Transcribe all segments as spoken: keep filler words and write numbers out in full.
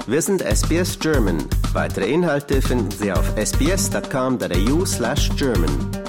Wir sind S B S German. Weitere Inhalte finden Sie auf sbs.com.au slash German.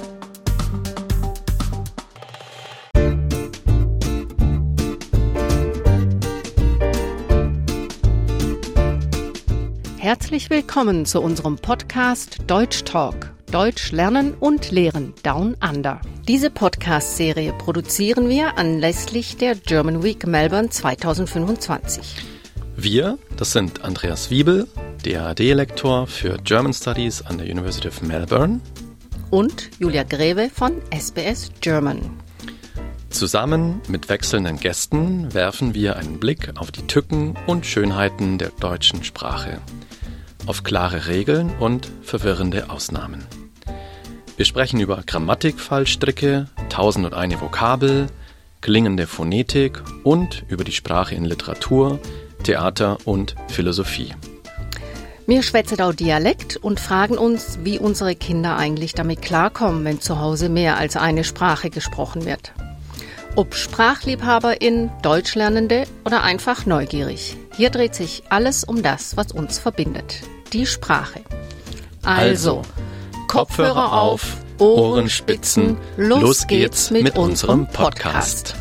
Herzlich willkommen zu unserem Podcast Deutsch Talk. Deutsch lernen und lehren Down Under. Diese Podcast-Serie produzieren wir anlässlich der German Week Melbourne zwanzig fünfundzwanzig. Wir, das sind Andreas Wiebel, D A D-Lektor für German Studies an der University of Melbourne. Und Julia Greve von S B S German. Zusammen mit wechselnden Gästen werfen wir einen Blick auf die Tücken und Schönheiten der deutschen Sprache, auf klare Regeln und verwirrende Ausnahmen. Wir sprechen über Grammatikfallstricke, tausend und eine Vokabel, klingende Phonetik und über die Sprache in Literatur, Theater und Philosophie. Wir schwätzen auch Dialekt und fragen uns, wie unsere Kinder eigentlich damit klarkommen, wenn zu Hause mehr als eine Sprache gesprochen wird. Ob SprachliebhaberInnen, Deutschlernende oder einfach neugierig. Hier dreht sich alles um das, was uns verbindet. Die Sprache. Also, Kopfhörer auf, Ohren spitzen, los geht's mit, mit unserem Podcast.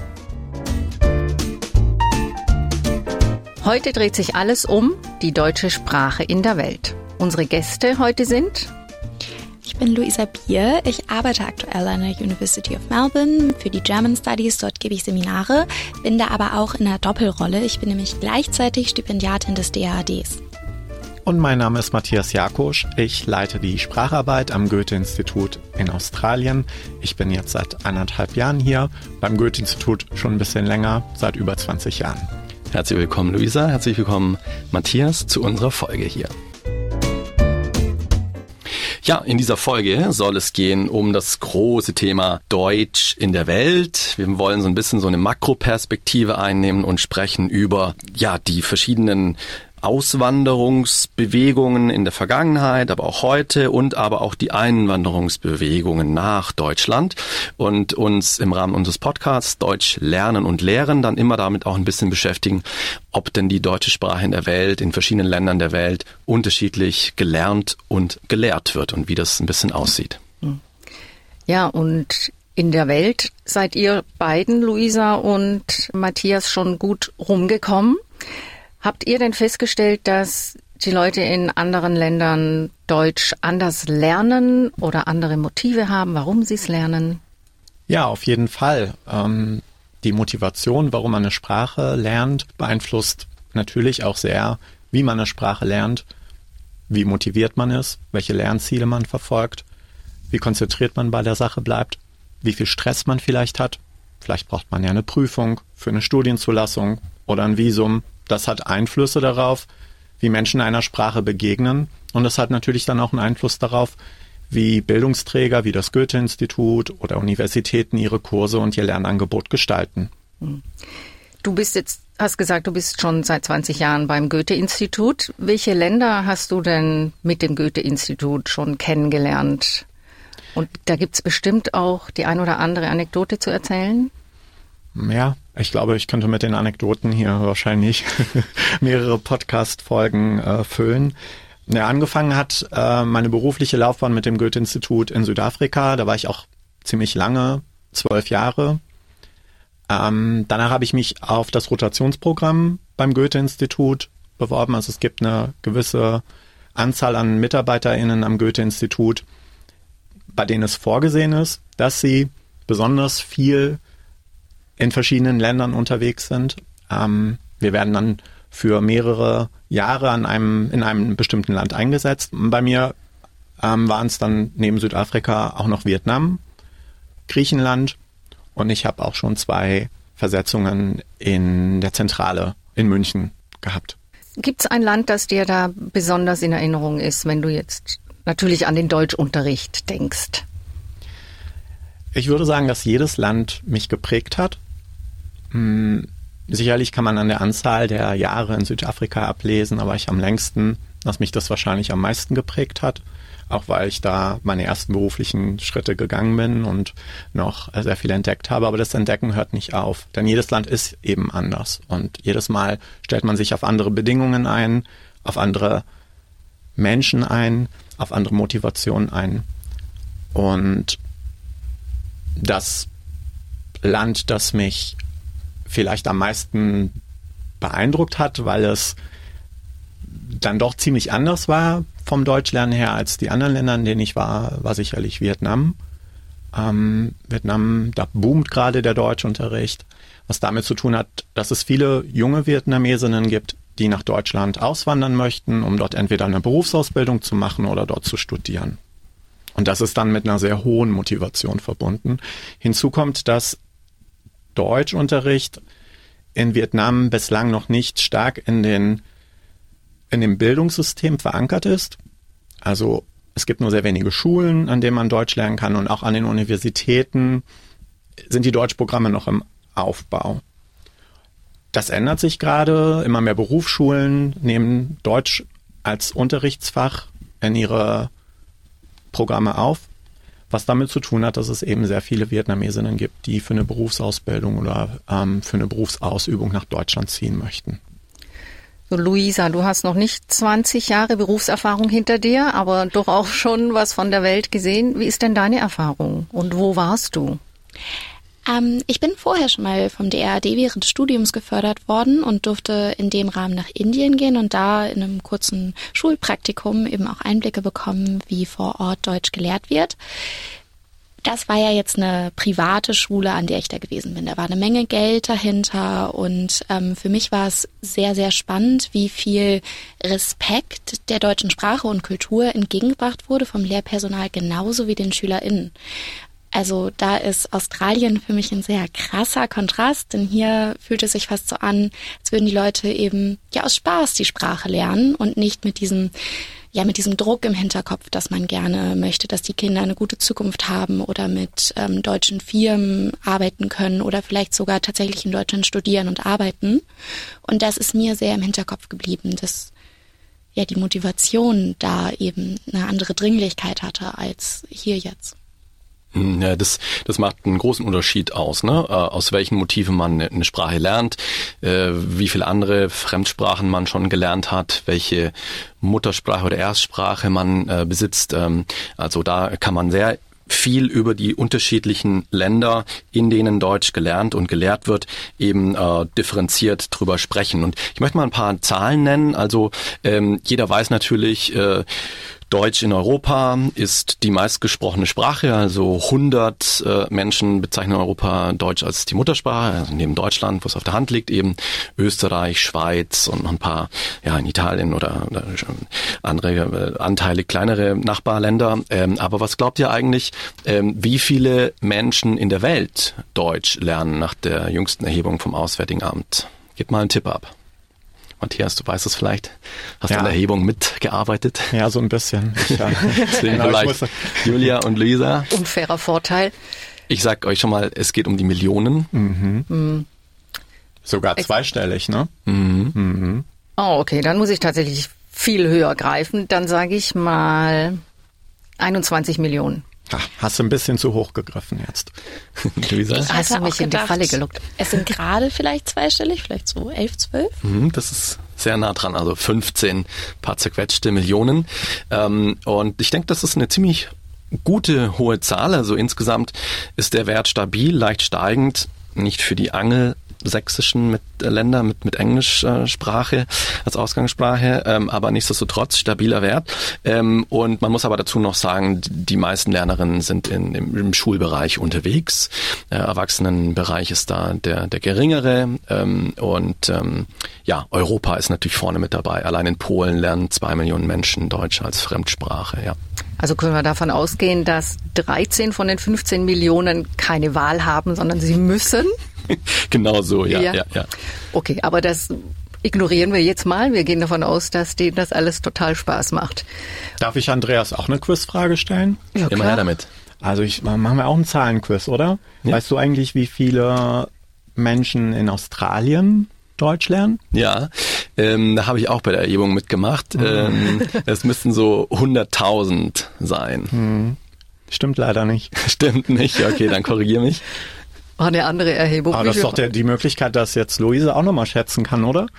Heute dreht sich alles um die deutsche Sprache in der Welt. Unsere Gäste heute sind... Ich bin Luisa Bier. Ich arbeite aktuell an der University of Melbourne für die German Studies. Dort gebe ich Seminare, bin da aber auch in einer Doppelrolle. Ich bin nämlich gleichzeitig Stipendiatin des D A Ds. Und mein Name ist Matthias Jakusch. Ich leite die Spracharbeit am Goethe-Institut in Australien. Ich bin jetzt seit eineinhalb Jahren hier, beim Goethe-Institut schon ein bisschen länger, seit über zwanzig Jahren. Herzlich willkommen, Luisa. Herzlich willkommen, Matthias, zu unserer Folge hier. Ja, in dieser Folge soll es gehen um das große Thema Deutsch in der Welt. Wir wollen so ein bisschen so eine Makroperspektive einnehmen und sprechen über ja die verschiedenen Auswanderungsbewegungen in der Vergangenheit, aber auch heute und aber auch die Einwanderungsbewegungen nach Deutschland und uns im Rahmen unseres Podcasts Deutsch lernen und lehren dann immer damit auch ein bisschen beschäftigen, ob denn die deutsche Sprache in der Welt, in verschiedenen Ländern der Welt unterschiedlich gelernt und gelehrt wird und wie das ein bisschen aussieht. Ja, und in der Welt seid ihr beiden, Luisa und Matthias, schon gut rumgekommen. Habt ihr denn festgestellt, dass die Leute in anderen Ländern Deutsch anders lernen oder andere Motive haben, warum sie es lernen? Ja, auf jeden Fall. Ähm, die Motivation, warum man eine Sprache lernt, beeinflusst natürlich auch sehr, wie man eine Sprache lernt, wie motiviert man ist, welche Lernziele man verfolgt, wie konzentriert man bei der Sache bleibt, wie viel Stress man vielleicht hat. Vielleicht braucht man ja eine Prüfung für eine Studienzulassung oder ein Visum. Das hat Einflüsse darauf, wie Menschen einer Sprache begegnen. Und das hat natürlich dann auch einen Einfluss darauf, wie Bildungsträger wie das Goethe-Institut oder Universitäten ihre Kurse und ihr Lernangebot gestalten. Du bist jetzt, hast gesagt, du bist schon seit zwanzig Jahren beim Goethe-Institut. Welche Länder hast du denn mit dem Goethe-Institut schon kennengelernt? Und da gibt es bestimmt auch die ein oder andere Anekdote zu erzählen? Ja, ich glaube, ich könnte mit den Anekdoten hier wahrscheinlich mehrere Podcast-Folgen äh, füllen. Ja, angefangen hat äh, meine berufliche Laufbahn mit dem Goethe-Institut in Südafrika. Da war ich auch ziemlich lange, zwölf Jahre. Ähm, danach habe ich mich auf das Rotationsprogramm beim Goethe-Institut beworben. Also es gibt eine gewisse Anzahl an MitarbeiterInnen am Goethe-Institut, bei denen es vorgesehen ist, dass sie besonders viel in verschiedenen Ländern unterwegs sind. Ähm, wir werden dann für mehrere Jahre an einem, in einem bestimmten Land eingesetzt. Bei mir ähm, waren es dann neben Südafrika auch noch Vietnam, Griechenland und ich habe auch schon zwei Versetzungen in der Zentrale in München gehabt. Gibt es ein Land, das dir da besonders in Erinnerung ist, wenn du jetzt natürlich an den Deutschunterricht denkst? Ich würde sagen, dass jedes Land mich geprägt hat. Hm, sicherlich kann man an der Anzahl der Jahre in Südafrika ablesen, aber ich am längsten, dass mich das wahrscheinlich am meisten geprägt hat. auch weil ich da meine ersten beruflichen Schritte gegangen bin und noch sehr viel entdeckt habe. Aber das Entdecken hört nicht auf, denn jedes Land ist eben anders und jedes Mal stellt man sich auf andere Bedingungen ein, auf andere Menschen ein, auf andere Motivationen ein. Und das Land, das mich vielleicht am meisten beeindruckt hat, weil es dann doch ziemlich anders war vom Deutschlernen her als die anderen Länder, in denen ich war, war sicherlich Vietnam. Ähm, Vietnam, da boomt gerade der Deutschunterricht, was damit zu tun hat, dass es viele junge Vietnamesinnen gibt, die nach Deutschland auswandern möchten, um dort entweder eine Berufsausbildung zu machen oder dort zu studieren. Und das ist dann mit einer sehr hohen Motivation verbunden. Hinzu kommt, dass Deutschunterricht in Vietnam bislang noch nicht stark in den in dem Bildungssystem verankert ist. Also es gibt nur sehr wenige Schulen, an denen man Deutsch lernen kann, und auch an den Universitäten sind die Deutschprogramme noch im Aufbau. Das ändert sich gerade. Immer mehr Berufsschulen nehmen Deutsch als Unterrichtsfach in ihre Programme auf, was damit zu tun hat, dass es eben sehr viele Vietnamesinnen gibt, die für eine Berufsausbildung oder ähm, für eine Berufsausübung nach Deutschland ziehen möchten. So, Luisa, du hast noch nicht zwanzig Jahre Berufserfahrung hinter dir, aber doch auch schon was von der Welt gesehen. Wie ist denn deine Erfahrung und wo warst du? Ähm, ich bin vorher schon mal vom D R A D während des Studiums gefördert worden und durfte in dem Rahmen nach Indien gehen und da in einem kurzen Schulpraktikum eben auch Einblicke bekommen, wie vor Ort Deutsch gelehrt wird. Das war ja jetzt eine private Schule, an der ich da gewesen bin. Da war eine Menge Geld dahinter und ähm, für mich war es sehr, sehr spannend, wie viel Respekt der deutschen Sprache und Kultur entgegengebracht wurde vom Lehrpersonal genauso wie den SchülerInnen. Also da ist Australien für mich ein sehr krasser Kontrast, denn hier fühlt es sich fast so an, als würden die Leute eben ja aus Spaß die Sprache lernen und nicht mit diesem ja mit diesem Druck im Hinterkopf, dass man gerne möchte, dass die Kinder eine gute Zukunft haben oder mit ähm, deutschen Firmen arbeiten können oder vielleicht sogar tatsächlich in Deutschland studieren und arbeiten. Und das ist mir sehr im Hinterkopf geblieben, dass ja die Motivation da eben eine andere Dringlichkeit hatte als hier jetzt. Ja, das, das macht einen großen Unterschied aus, ne? Aus welchen Motiven man eine Sprache lernt, äh, wie viele andere Fremdsprachen man schon gelernt hat, welche Muttersprache oder Erstsprache man äh, besitzt. Ähm, also da kann man sehr viel über die unterschiedlichen Länder, in denen Deutsch gelernt und gelehrt wird, eben äh, differenziert drüber sprechen. Und ich möchte mal ein paar Zahlen nennen. Also ähm, jeder weiß natürlich, äh, Deutsch in Europa ist die meistgesprochene Sprache, also hundert äh, Menschen bezeichnen Europa Deutsch als die Muttersprache, also neben Deutschland, wo es auf der Hand liegt, eben Österreich, Schweiz und noch ein paar, ja, in Italien oder, oder andere äh, Anteile, kleinere Nachbarländer. Ähm, aber was glaubt ihr eigentlich, ähm, wie viele Menschen in der Welt Deutsch lernen nach der jüngsten Erhebung vom Auswärtigen Amt? Gebt mal einen Tipp ab. Matthias, du weißt es vielleicht. Hast du ja. an der Erhebung mitgearbeitet? Ja, so ein bisschen. Ich, ja. Deswegen vielleicht Julia und Luisa. Unfairer Vorteil. Ich sag euch schon mal, es geht um die Millionen. Mhm. Mhm. Sogar zweistellig, ne? Mhm. Mhm. Oh, okay, dann muss ich tatsächlich viel höher greifen. Dann sage ich mal einundzwanzig Millionen. Ach, hast du ein bisschen zu hoch gegriffen jetzt. Luisa? Hast du mich in die Falle gelockt? Es sind gerade vielleicht zweistellig, vielleicht so elf, zwölf. Mhm, das ist sehr nah dran, also fünfzehn paar zerquetschte Millionen. Ähm, und ich denke, das ist eine ziemlich gute, hohe Zahl. Also insgesamt ist der Wert stabil, leicht steigend, nicht für die Angel sächsischen mit, äh, Länder mit, mit Englischsprache äh, als Ausgangssprache, ähm, aber nichtsdestotrotz stabiler Wert. Ähm, und man muss aber dazu noch sagen, die meisten Lernerinnen sind in, im, im Schulbereich unterwegs. Der äh, Erwachsenenbereich ist da der, der geringere. Ähm, und ähm, ja, Europa ist natürlich vorne mit dabei. Allein in Polen lernen zwei Millionen Menschen Deutsch als Fremdsprache. Ja. Also können wir davon ausgehen, dass dreizehn von den fünfzehn Millionen keine Wahl haben, sondern sie müssen? Genau so, ja, ja, ja, ja. Okay, aber das ignorieren wir jetzt mal. Wir gehen davon aus, dass denen das alles total Spaß macht. Darf ich Andreas auch eine Quizfrage stellen? Ja, immer her damit. Also ich machen wir auch einen Zahlenquiz, oder? Ja. Weißt du eigentlich, wie viele Menschen in Australien Deutsch lernen? Ja, ähm, da habe ich auch bei der Erhebung mitgemacht. Mhm. Ähm, es müssten so hunderttausend sein. Mhm. Stimmt leider nicht. Stimmt nicht, okay, dann korrigier mich. War eine andere Erhebung. Aber das ist doch der, die Möglichkeit, dass jetzt Luise auch nochmal schätzen kann, oder?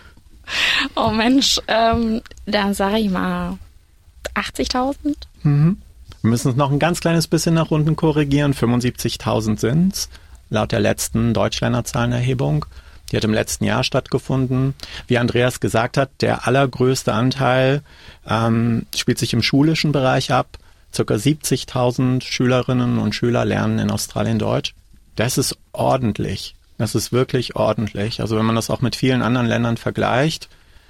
Oh Mensch, ähm, dann sage ich mal achtzigtausend. Mhm. Wir müssen es noch ein ganz kleines bisschen nach unten korrigieren. fünfundsiebzigtausend sind's, laut der letzten Deutschländerzahlenerhebung. Die hat im letzten Jahr stattgefunden. Wie Andreas gesagt hat, der allergrößte Anteil ähm, spielt sich im schulischen Bereich ab. Circa siebzigtausend Schülerinnen und Schüler lernen in Australien Deutsch. Das ist ordentlich. Das ist wirklich ordentlich. Also wenn man das auch mit vielen anderen Ländern vergleicht.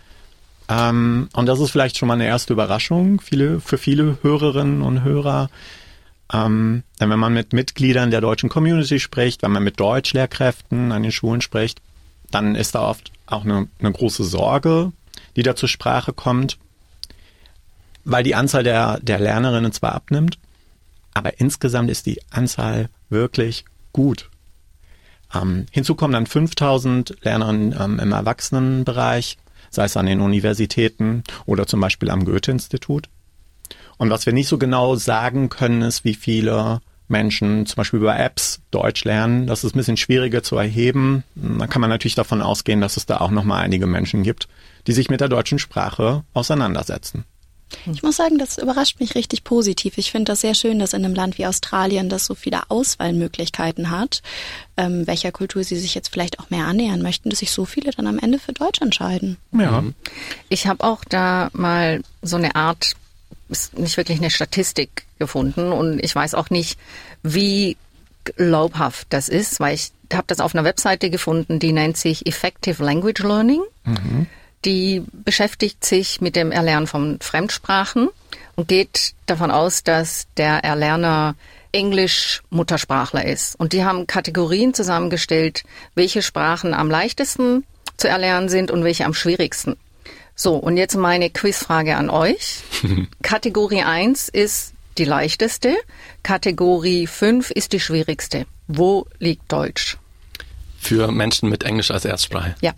Ähm, und das ist vielleicht schon mal eine erste Überraschung viele, für viele Hörerinnen und Hörer. Ähm, denn wenn man mit Mitgliedern der deutschen Community spricht, wenn man mit Deutschlehrkräften an den Schulen spricht, dann ist da oft auch eine, eine große Sorge, die da zur Sprache kommt, weil die Anzahl der, der Lernerinnen zwar abnimmt, aber insgesamt ist die Anzahl wirklich gut. Ähm, hinzu kommen dann fünftausend Lernerinnen ähm, im Erwachsenenbereich, sei es an den Universitäten oder zum Beispiel am Goethe-Institut. Und was wir nicht so genau sagen können, ist, wie viele Menschen zum Beispiel über Apps Deutsch lernen. Das ist ein bisschen schwieriger zu erheben. Da kann man natürlich davon ausgehen, dass es da auch nochmal einige Menschen gibt, die sich mit der deutschen Sprache auseinandersetzen. Ich muss sagen, das überrascht mich richtig positiv. Ich finde das sehr schön, dass in einem Land wie Australien das so viele Auswahlmöglichkeiten hat, ähm, welcher Kultur sie sich jetzt vielleicht auch mehr annähern möchten, dass sich so viele dann am Ende für Deutsch entscheiden. Ja. Ich habe auch da mal so eine Art, ist nicht wirklich eine Statistik gefunden und ich weiß auch nicht, wie glaubhaft das ist, weil ich habe das auf einer Webseite gefunden, die nennt sich Effective Language Learning. Mhm. Die beschäftigt sich mit dem Erlernen von Fremdsprachen und geht davon aus, dass der Erlerner Englisch-Muttersprachler ist. Und die haben Kategorien zusammengestellt, welche Sprachen am leichtesten zu erlernen sind und welche am schwierigsten. So, und jetzt meine Quizfrage an euch. Kategorie eins ist die leichteste, Kategorie fünf ist die schwierigste. Wo liegt Deutsch? Für Menschen mit Englisch als Erstsprache? Ja.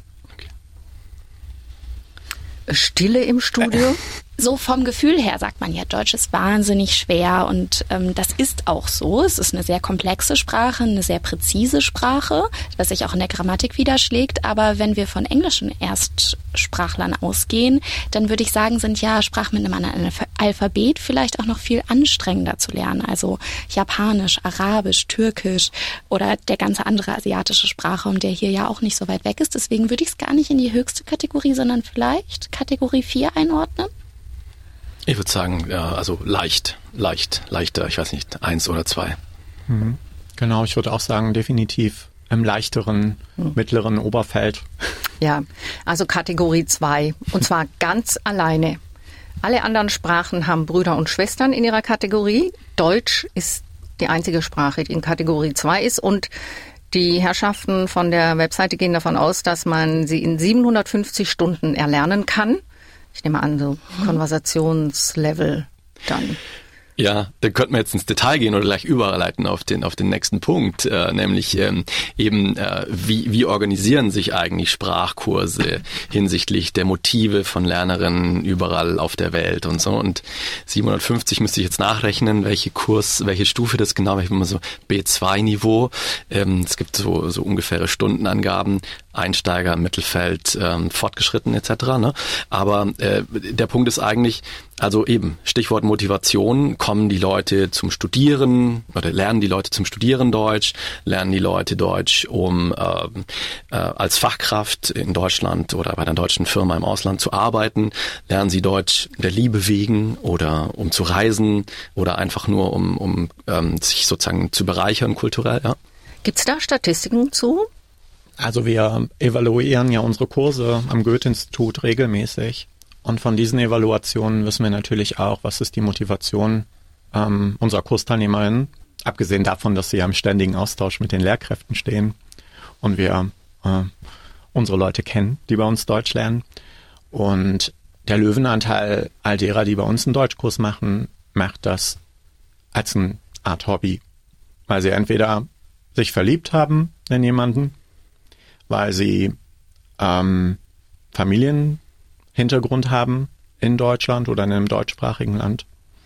Stille im Studio? So vom Gefühl her sagt man ja, Deutsch ist wahnsinnig schwer und ähm, das ist auch so. Es ist eine sehr komplexe Sprache, eine sehr präzise Sprache, was sich auch in der Grammatik widerschlägt. Aber wenn wir von englischen Erstsprachlern ausgehen, dann würde ich sagen, sind ja Sprachen mit einem anderen Alphabet vielleicht auch noch viel anstrengender zu lernen. Also Japanisch, Arabisch, Türkisch oder der ganze andere asiatische Sprachraum, der hier ja auch nicht so weit weg ist. Deswegen würde ich es gar nicht in die höchste Kategorie, sondern vielleicht Kategorie vier einordnen. Ich würde sagen, ja, also leicht, leicht, leichter, ich weiß nicht, eins oder zwei. Mhm. Genau, ich würde auch sagen, definitiv im leichteren, mhm. mittleren Oberfeld. Ja, also Kategorie zwei und zwar ganz alleine. Alle anderen Sprachen haben Brüder und Schwestern in ihrer Kategorie. Deutsch ist die einzige Sprache, die in Kategorie zwei ist und die Herrschaften von der Webseite gehen davon aus, dass man sie in siebenhundertfünfzig Stunden erlernen kann. Ich nehme an, so Konversationslevel dann. Ja, da könnten wir jetzt ins Detail gehen oder gleich überleiten auf den auf den nächsten Punkt, äh, nämlich ähm, eben äh, wie wie organisieren sich eigentlich Sprachkurse hinsichtlich der Motive von Lernerinnen überall auf der Welt und so. Und siebenhundertfünfzig müsste ich jetzt nachrechnen, welche Kurs, welche Stufe das genau, ich bin mal so B zwei Niveau. Ähm, es gibt so so ungefähre Stundenangaben, Einsteiger, Mittelfeld, ähm, Fortgeschritten et cetera. Ne? Aber äh, der Punkt ist eigentlich, also eben Stichwort Motivation, kommen die Leute zum Studieren oder lernen die Leute zum Studieren Deutsch, lernen die Leute Deutsch, um äh, äh, als Fachkraft in Deutschland oder bei einer deutschen Firma im Ausland zu arbeiten, lernen sie Deutsch der Liebe wegen oder um zu reisen oder einfach nur um, um ähm, sich sozusagen zu bereichern kulturell. Ja? Gibt es da Statistiken zu? Also wir evaluieren ja unsere Kurse am Goethe-Institut regelmäßig. Und von diesen Evaluationen wissen wir natürlich auch, was ist die Motivation ähm, unserer Kursteilnehmerinnen, abgesehen davon, dass sie ja im ständigen Austausch mit den Lehrkräften stehen und wir äh, unsere Leute kennen, die bei uns Deutsch lernen. Und der Löwenanteil all derer, die bei uns einen Deutschkurs machen, macht das als eine Art Hobby, weil sie entweder sich verliebt haben in jemanden, weil sie ähm, Familienhintergrund haben in Deutschland oder in einem deutschsprachigen Land.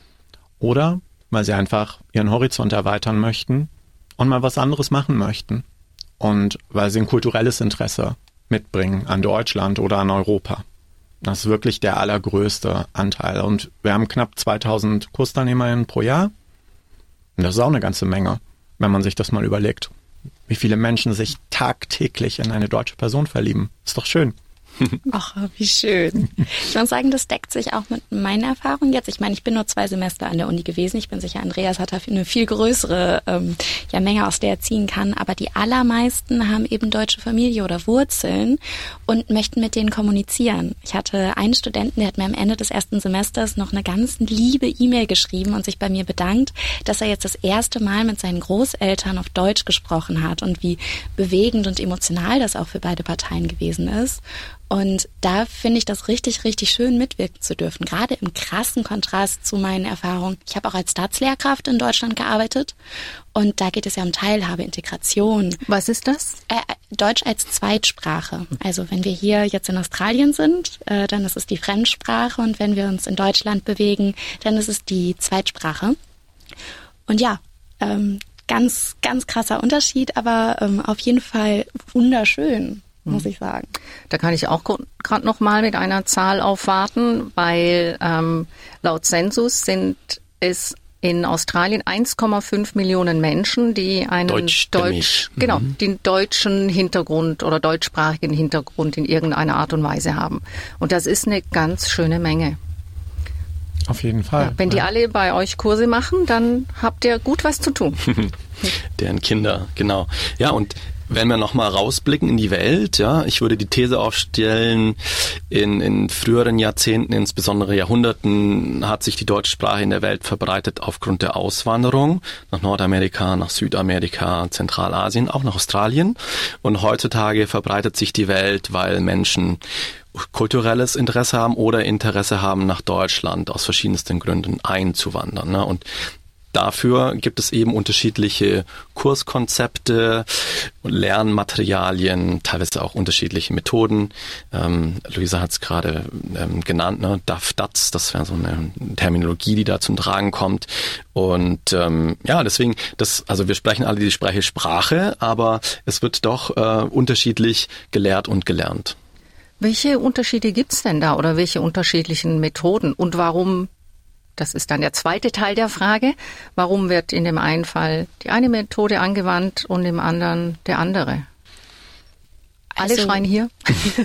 Oder weil sie einfach ihren Horizont erweitern möchten und mal was anderes machen möchten. Und weil sie ein kulturelles Interesse mitbringen an Deutschland oder an Europa. Das ist wirklich der allergrößte Anteil. Und wir haben knapp zweitausend Kursteilnehmerinnen pro Jahr. Und das ist auch eine ganze Menge, wenn man sich das mal überlegt. Wie viele Menschen sich tagtäglich in eine deutsche Person verlieben. Ist doch schön. Ach, wie schön. Ich muss sagen, das deckt sich auch mit meinen Erfahrungen jetzt. Ich meine, ich bin nur zwei Semester an der Uni gewesen. Ich bin sicher, Andreas hat da eine viel größere ähm, ja, Menge, aus der er ziehen kann. Aber die allermeisten haben eben deutsche Familie oder Wurzeln und möchten mit denen kommunizieren. Ich hatte einen Studenten, der hat mir am Ende des ersten Semesters noch eine ganz liebe E-Mail geschrieben und sich bei mir bedankt, dass er jetzt das erste Mal mit seinen Großeltern auf Deutsch gesprochen hat und wie bewegend und emotional das auch für beide Parteien gewesen ist. Und da finde ich das richtig, richtig schön, mitwirken zu dürfen. Gerade im krassen Kontrast zu meinen Erfahrungen. Ich habe auch als Staatslehrkraft in Deutschland gearbeitet. Und da geht es ja um Teilhabe, Integration. Was ist das? Äh, Deutsch als Zweitsprache. Also wenn wir hier jetzt in Australien sind, äh, dann ist es die Fremdsprache. Und wenn wir uns in Deutschland bewegen, dann ist es die Zweitsprache. Und ja, ähm, ganz, ganz krasser Unterschied, aber ähm, auf jeden Fall wunderschön, muss ich sagen. Da kann ich auch gerade noch mal mit einer Zahl aufwarten, weil ähm, laut Census sind es in Australien eins Komma fünf Millionen Menschen, die einen Deutsch, genau, mhm. den deutschen Hintergrund oder deutschsprachigen Hintergrund in irgendeiner Art und Weise haben. Und das ist eine ganz schöne Menge. Auf jeden Fall. Ja, wenn die ja. alle bei euch Kurse machen, dann habt ihr gut was zu tun. Deren Kinder, genau. Ja, und wenn wir nochmal rausblicken in die Welt, ja, ich würde die These aufstellen, in, in früheren Jahrzehnten, insbesondere Jahrhunderten, hat sich die deutsche Sprache in der Welt verbreitet aufgrund der Auswanderung nach Nordamerika, nach Südamerika, Zentralasien, auch nach Australien. Und heutzutage verbreitet sich die Welt, weil Menschen kulturelles Interesse haben oder Interesse haben, nach Deutschland aus verschiedensten Gründen einzuwandern, ne? Und dafür gibt es eben unterschiedliche Kurskonzepte, Lernmaterialien, teilweise auch unterschiedliche Methoden. Ähm, Luisa hat es gerade ähm, genannt, ne? D A F, D A T S, das wäre so eine Terminologie, die da zum Tragen kommt. Und ähm, ja, deswegen, das, also wir sprechen alle die gleiche Sprache, aber es wird doch äh, unterschiedlich gelehrt und gelernt. Welche Unterschiede gibt's denn da oder welche unterschiedlichen Methoden und warum? Das ist dann der zweite Teil der Frage. Warum wird in dem einen Fall die eine Methode angewandt und im anderen der andere? Alle also, schreien hier.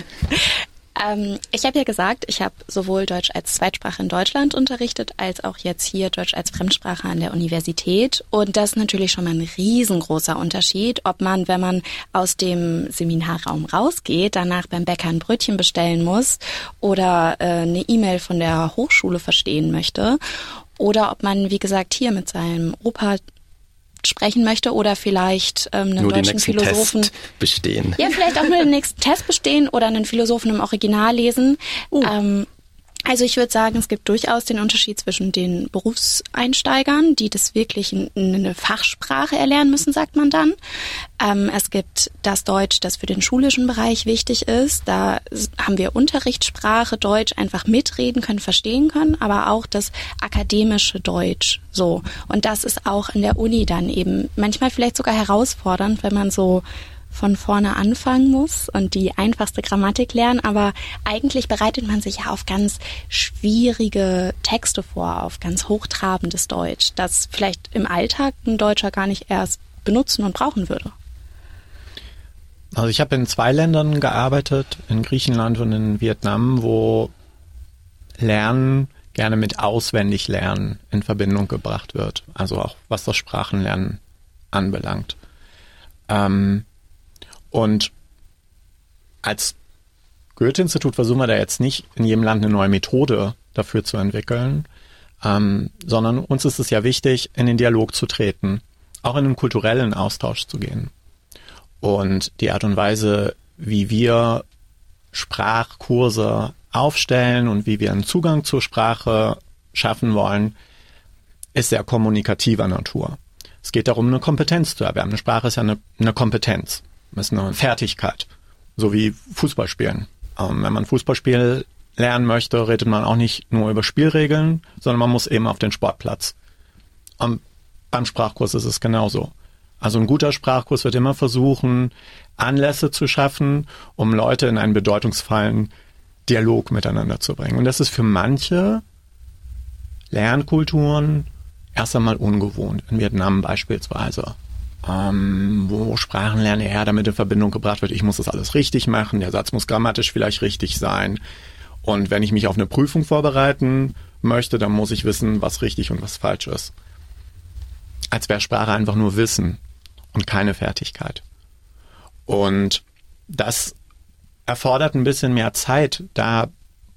ähm, ich habe ja gesagt, ich habe sowohl Deutsch als Zweitsprache in Deutschland unterrichtet, als auch jetzt hier Deutsch als Fremdsprache an der Universität. Und das ist natürlich schon mal ein riesengroßer Unterschied, ob man, wenn man aus dem Seminarraum rausgeht, danach beim Bäcker ein Brötchen bestellen muss oder äh, eine E-Mail von der Hochschule verstehen möchte oder ob man, wie gesagt, hier mit seinem Opa sprechen möchte oder vielleicht ähm, einen nur deutschen den Philosophen Test bestehen. Ja, vielleicht auch nur den nächsten Test bestehen oder einen Philosophen im Original lesen. Uh. Ähm, also ich würde sagen, es gibt durchaus den Unterschied zwischen den Berufseinsteigern, die das wirklich in, in eine Fachsprache erlernen müssen, sagt man dann. Ähm, es gibt das Deutsch, das für den schulischen Bereich wichtig ist. Da haben wir Unterrichtssprache, Deutsch, einfach mitreden können, verstehen können, aber auch das akademische Deutsch. So. Und das ist auch in der Uni dann eben manchmal vielleicht sogar herausfordernd, wenn man so von vorne anfangen muss und die einfachste Grammatik lernen, aber eigentlich bereitet man sich ja auf ganz schwierige Texte vor, auf ganz hochtrabendes Deutsch, das vielleicht im Alltag ein Deutscher gar nicht erst benutzen und brauchen würde. Also ich habe in zwei Ländern gearbeitet, in Griechenland und in Vietnam, wo Lernen gerne mit Auswendiglernen in Verbindung gebracht wird, also auch was das Sprachenlernen anbelangt. Ähm, Und als Goethe-Institut versuchen wir da jetzt nicht in jedem Land eine neue Methode dafür zu entwickeln, ähm, sondern uns ist es ja wichtig, in den Dialog zu treten, auch in einen kulturellen Austausch zu gehen. Und die Art und Weise, wie wir Sprachkurse aufstellen und wie wir einen Zugang zur Sprache schaffen wollen, ist sehr kommunikativer Natur. Es geht darum, eine Kompetenz zu erwerben. Eine Sprache ist ja eine, eine Kompetenz. Das ist eine Fertigkeit, so wie Fußballspielen. Ähm, wenn man Fußballspiel lernen möchte, redet man auch nicht nur über Spielregeln, sondern man muss eben auf den Sportplatz. Und beim Sprachkurs ist es genauso. Also ein guter Sprachkurs wird immer versuchen, Anlässe zu schaffen, um Leute in einen bedeutungsvollen Dialog miteinander zu bringen. Und das ist für manche Lernkulturen erst einmal ungewohnt. In Vietnam beispielsweise, ähm, wo Sprachenlernen eher damit in Verbindung gebracht wird, ich muss das alles richtig machen, der Satz muss grammatisch vielleicht richtig sein. Und wenn ich mich auf eine Prüfung vorbereiten möchte, dann muss ich wissen, was richtig und was falsch ist. Als wäre Sprache einfach nur Wissen und keine Fertigkeit. Und das erfordert ein bisschen mehr Zeit, da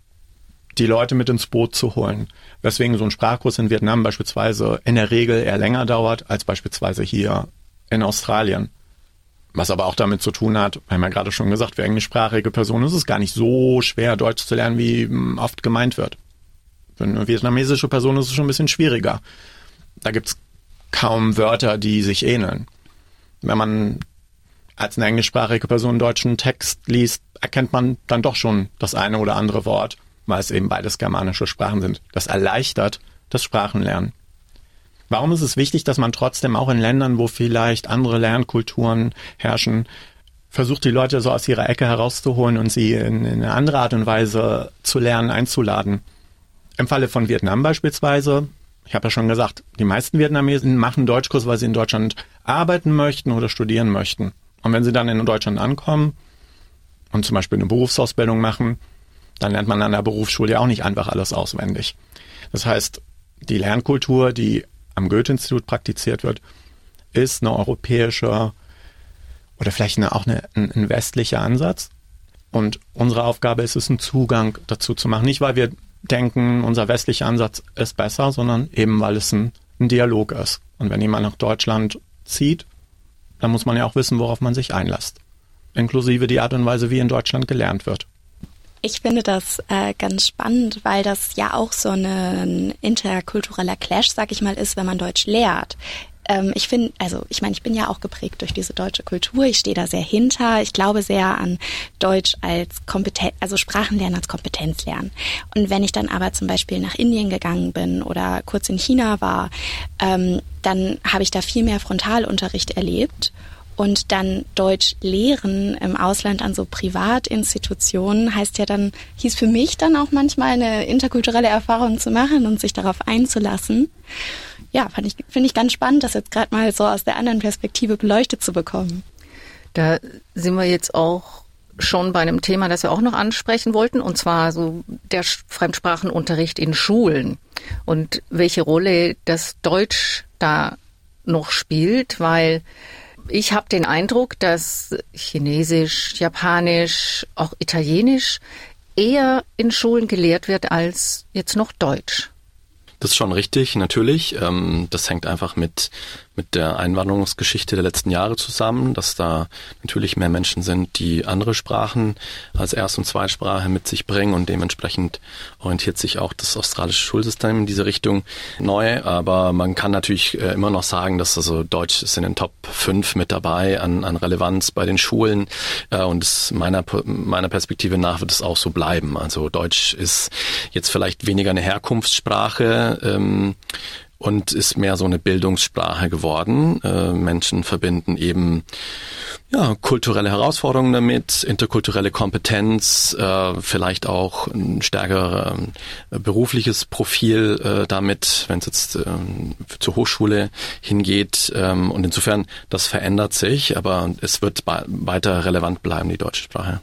die Leute mit ins Boot zu holen. Weswegen so ein Sprachkurs in Vietnam beispielsweise in der Regel eher länger dauert als beispielsweise hier in Australien. Was aber auch damit zu tun hat, wir haben ja gerade schon gesagt, für englischsprachige Personen ist es gar nicht so schwer, Deutsch zu lernen, wie oft gemeint wird. Für eine vietnamesische Person ist es schon ein bisschen schwieriger. Da gibt es kaum Wörter, die sich ähneln. Wenn man als eine englischsprachige Person einen deutschen Text liest, erkennt man dann doch schon das eine oder andere Wort, weil es eben beides germanische Sprachen sind. Das erleichtert das Sprachenlernen. Warum ist es wichtig, dass man trotzdem auch in Ländern, wo vielleicht andere Lernkulturen herrschen, versucht, die Leute so aus ihrer Ecke herauszuholen und sie in, in eine andere Art und Weise zu lernen, einzuladen? Im Falle von Vietnam beispielsweise, ich habe ja schon gesagt, die meisten Vietnamesen machen Deutschkurs, weil sie in Deutschland arbeiten möchten oder studieren möchten. Und wenn sie dann in Deutschland ankommen und zum Beispiel eine Berufsausbildung machen, dann lernt man an der Berufsschule ja auch nicht einfach alles auswendig. Das heißt, die Lernkultur, die am Goethe-Institut praktiziert wird, ist eine europäische oder vielleicht eine, auch eine, ein, ein westlicher Ansatz. Und unsere Aufgabe ist es, einen Zugang dazu zu machen. Nicht, weil wir denken, unser westlicher Ansatz ist besser, sondern eben, weil es ein, ein Dialog ist. Und wenn jemand nach Deutschland zieht, dann muss man ja auch wissen, worauf man sich einlässt. Inklusive die Art und Weise, wie in Deutschland gelernt wird. Ich finde das äh, ganz spannend, weil das ja auch so eine, ein interkultureller Clash, sag ich mal, ist, wenn man Deutsch lehrt. Ähm, ich finde, also ich meine, ich bin ja auch geprägt durch diese deutsche Kultur. Ich stehe da sehr hinter. Ich glaube sehr an Deutsch als Kompetenz, also Sprachenlernen als Kompetenzlernen. Und wenn ich dann aber zum Beispiel nach Indien gegangen bin oder kurz in China war, ähm, dann habe ich da viel mehr Frontalunterricht erlebt. Und dann Deutsch lehren im Ausland an so Privatinstitutionen heißt ja dann, hieß für mich dann auch manchmal eine interkulturelle Erfahrung zu machen und sich darauf einzulassen. Ja, fand ich, finde ich ganz spannend, das jetzt gerade mal so aus der anderen Perspektive beleuchtet zu bekommen. Da sind wir jetzt auch schon bei einem Thema, das wir auch noch ansprechen wollten, und zwar so der Fremdsprachenunterricht in Schulen und welche Rolle das Deutsch da noch spielt, weil ich habe den Eindruck, dass Chinesisch, Japanisch, auch Italienisch eher in Schulen gelehrt wird als jetzt noch Deutsch. Das ist schon richtig, natürlich. Das hängt einfach mit mit der Einwanderungsgeschichte der letzten Jahre zusammen, dass da natürlich mehr Menschen sind, die andere Sprachen als Erst- und Zweitsprache mit sich bringen, und dementsprechend orientiert sich auch das australische Schulsystem in diese Richtung neu. Aber man kann natürlich immer noch sagen, dass also Deutsch ist in den Top fünf mit dabei an, an Relevanz bei den Schulen, und es meiner meiner Perspektive nach wird es auch so bleiben. Also Deutsch ist jetzt vielleicht weniger eine Herkunftssprache, ähm, und ist mehr so eine Bildungssprache geworden. Äh, Menschen verbinden eben ja kulturelle Herausforderungen damit, interkulturelle Kompetenz, äh, vielleicht auch ein stärker äh, berufliches Profil äh, damit, wenn es jetzt äh, zur Hochschule hingeht. Ähm, und insofern, das verändert sich, aber es wird ba- weiter relevant bleiben, die deutsche Sprache.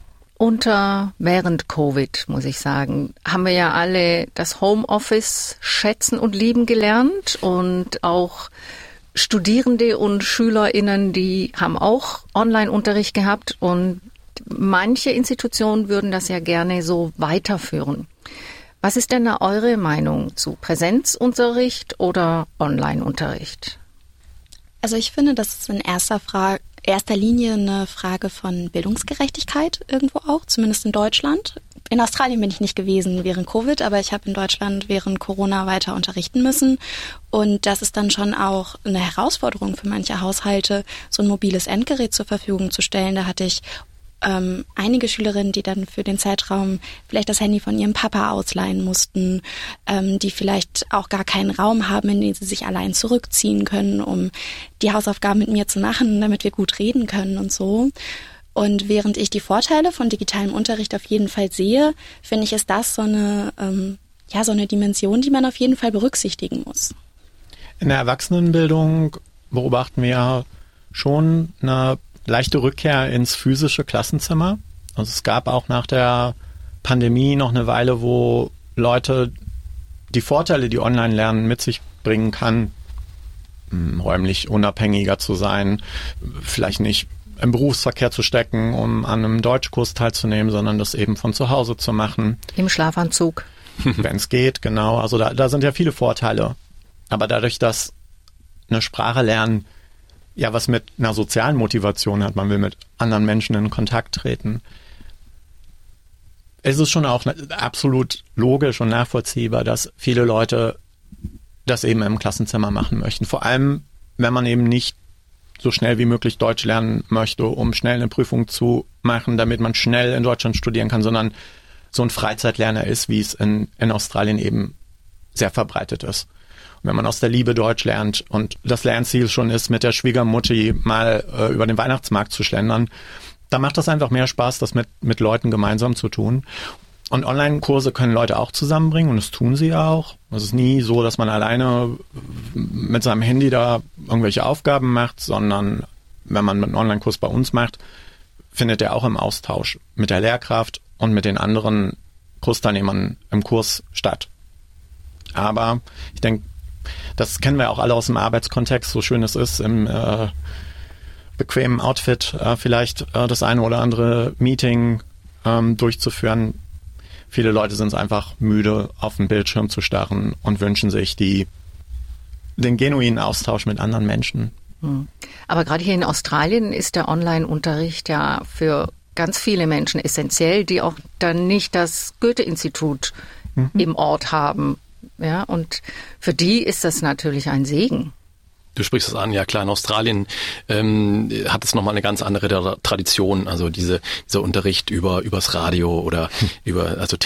Unter, während Covid, muss ich sagen, haben wir ja alle das Homeoffice schätzen und lieben gelernt, und auch Studierende und SchülerInnen, die haben auch Online-Unterricht gehabt, und manche Institutionen würden das ja gerne so weiterführen. Was ist denn da eure Meinung zu Präsenzunterricht oder Online-Unterricht? Also ich finde, das ist in erster Frage erster Linie eine Frage von Bildungsgerechtigkeit irgendwo auch, zumindest in Deutschland. In Australien bin ich nicht gewesen während Covid, aber ich habe in Deutschland während Corona weiter unterrichten müssen. Und das ist dann schon auch eine Herausforderung für manche Haushalte, so ein mobiles Endgerät zur Verfügung zu stellen. Da hatte ich ähm, einige Schülerinnen, die dann für den Zeitraum vielleicht das Handy von ihrem Papa ausleihen mussten, ähm, die vielleicht auch gar keinen Raum haben, in den sie sich allein zurückziehen können, um die Hausaufgaben mit mir zu machen, damit wir gut reden können und so. Und während ich die Vorteile von digitalem Unterricht auf jeden Fall sehe, finde ich, ist das so eine, ähm, ja, so eine Dimension, die man auf jeden Fall berücksichtigen muss. In der Erwachsenenbildung beobachten wir schon eine leichte Rückkehr ins physische Klassenzimmer. Also es gab auch nach der Pandemie noch eine Weile, wo Leute die Vorteile, die Online-Lernen mit sich bringen kann, räumlich unabhängiger zu sein, vielleicht nicht im Berufsverkehr zu stecken, um an einem Deutschkurs teilzunehmen, sondern das eben von zu Hause zu machen. Im Schlafanzug. Wenn es geht, genau. Also da, da sind ja viele Vorteile. Aber dadurch, dass eine Sprache lernen ja was mit einer sozialen Motivation hat, man will mit anderen Menschen in Kontakt treten, ist es schon auch absolut logisch und nachvollziehbar, dass viele Leute das eben im Klassenzimmer machen möchten. Vor allem, wenn man eben nicht so schnell wie möglich Deutsch lernen möchte, um schnell eine Prüfung zu machen, damit man schnell in Deutschland studieren kann, sondern so ein Freizeitlerner ist, wie es in, in Australien eben sehr verbreitet ist. Und wenn man aus der Liebe Deutsch lernt und das Lernziel schon ist, mit der Schwiegermutti mal äh, über den Weihnachtsmarkt zu schlendern, dann macht das einfach mehr Spaß, das mit, mit Leuten gemeinsam zu tun. Und Online-Kurse können Leute auch zusammenbringen und das tun sie ja auch. Es ist nie so, dass man alleine mit seinem Handy da irgendwelche Aufgaben macht, sondern wenn man einen Online-Kurs bei uns macht, findet der auch im Austausch mit der Lehrkraft und mit den anderen Kursteilnehmern im Kurs statt. Aber ich denke, das kennen wir auch alle aus dem Arbeitskontext, so schön es ist, im äh, bequemen Outfit äh, vielleicht äh, das eine oder andere Meeting ähm, durchzuführen. Viele Leute sind es einfach müde, auf den Bildschirm zu starren und wünschen sich die, den genuinen Austausch mit anderen Menschen. Aber gerade hier in Australien ist der Online-Unterricht ja für ganz viele Menschen essentiell, die auch dann nicht das Goethe-Institut mhm. im Ort haben. Ja, und für die ist das natürlich ein Segen. Du sprichst es an, ja klar, in Australien ähm, hat es nochmal eine ganz andere Tradition, also diese dieser Unterricht über übers Radio oder hm. über also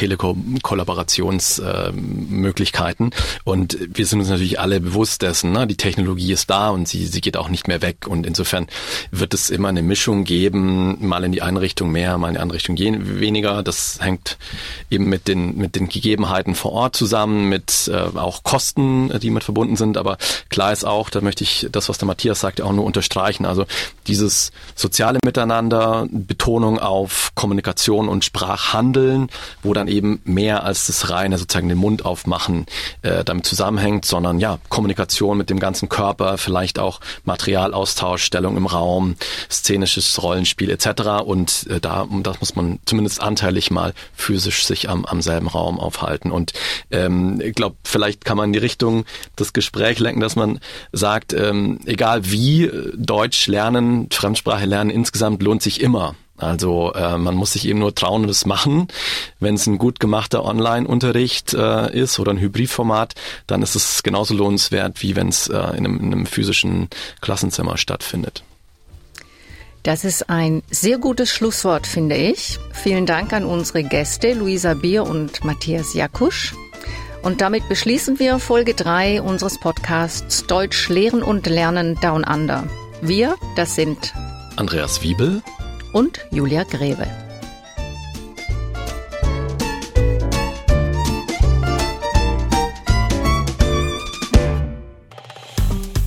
Telekom-Kollaborationsmöglichkeiten äh, und wir sind uns natürlich alle bewusst dessen, ne? Die Technologie ist da und sie sie geht auch nicht mehr weg und insofern wird es immer eine Mischung geben, mal in die eine Richtung mehr, mal in die andere Richtung weniger. Das hängt eben mit den mit den Gegebenheiten vor Ort zusammen, mit äh, auch Kosten, die mit verbunden sind, aber klar ist auch, da möchte ich das, was der Matthias sagte, auch nur unterstreichen. Also dieses soziale Miteinander, Betonung auf Kommunikation und Sprachhandeln, wo dann eben mehr als das reine sozusagen den Mund aufmachen äh, damit zusammenhängt, sondern ja, Kommunikation mit dem ganzen Körper, vielleicht auch Materialaustausch, Stellung im Raum, szenisches Rollenspiel et cetera. Und äh, da das muss man zumindest anteilig mal physisch sich am, am selben Raum aufhalten. Und ähm, ich glaube, vielleicht kann man in die Richtung das Gespräch lenken, dass man sagt, Ähm, egal wie, Deutsch lernen, Fremdsprache lernen insgesamt lohnt sich immer. Also äh, man muss sich eben nur trauen und es machen. Wenn es ein gut gemachter Online-Unterricht äh, ist oder ein Hybridformat, dann ist es genauso lohnenswert, wie wenn es äh, in, einem, in einem physischen Klassenzimmer stattfindet. Das ist ein sehr gutes Schlusswort, finde ich. Vielen Dank an unsere Gäste, Luisa Bier und Matthias Jakusch. Und damit beschließen wir Folge drei unseres Podcasts Deutsch lehren und lernen Down Under. Wir, das sind Andreas Wiebel und Julia Grebe.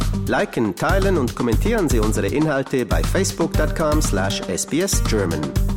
Liken, teilen und kommentieren Sie unsere Inhalte bei facebook dot com slash S B S German.